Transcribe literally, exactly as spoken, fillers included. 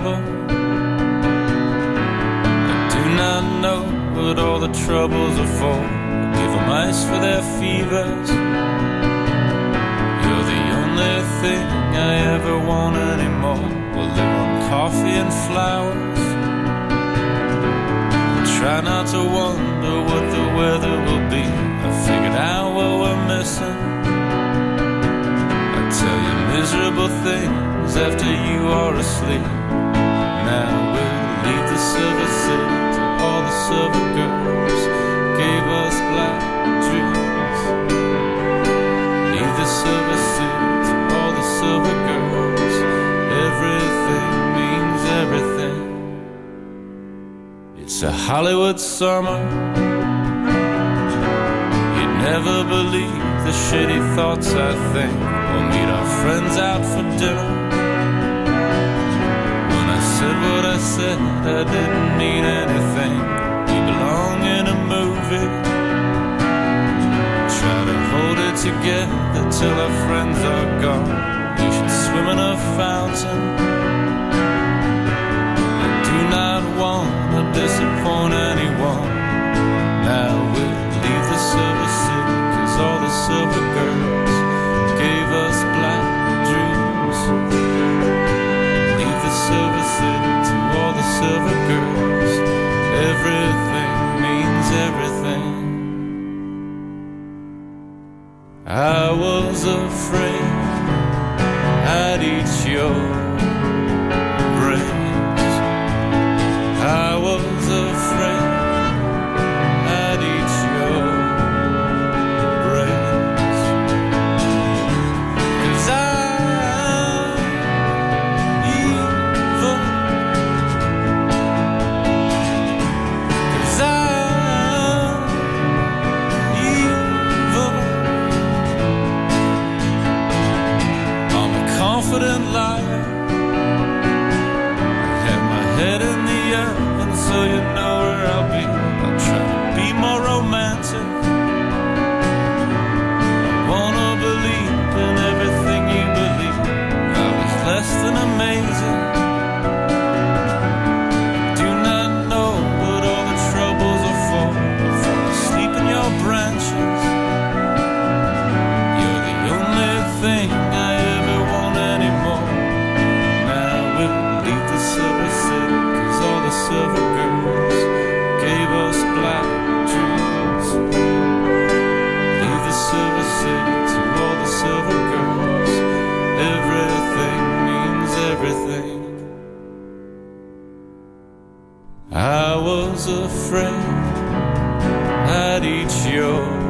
trouble. I do not know what all the troubles are for. I give them ice for their fevers. You're the only thing I ever want anymore. We'll live on coffee and flowers. I try not to wonder what the weather will be. I figured out what we're missing. I tell you miserable things after you are asleep. Now we'll leave the silver city to all the silver girls gave us black dreams. Leave the silver city to all the silver girls. Everything means everything. It's a Hollywood summer. You'd never believe the shitty thoughts I think. We'll meet our friends out for dinner. When I said what I said, I didn't mean anything. We belong in a movie. Try to hold it together till our friends are gone. We should swim in a fountain. I do not want to disappoint anyone. Now we'll leave the silver city, cause all the silver girls gave us black dreams. Leave the silver city to all the silver girls. Everything means everything. I was afraid I'd eat your brains. I was afraid I'd eat your brains. Cause I'm evil. Cause I'm evil. I'm a confident liar. I have my head in the oven, so you know where I'll be. I'll try to be more romantic. I wanna believe in everything you believe. I was less than amazing. Do not know what all the troubles are for. I fall asleep in your branches. You're the only thing I ever want anymore. Now we'll leave the silver city, cause all the silver girls gave us black dreams. Leave the silver city to all the silver girls. Everything means everything. I was afraid I'd eat your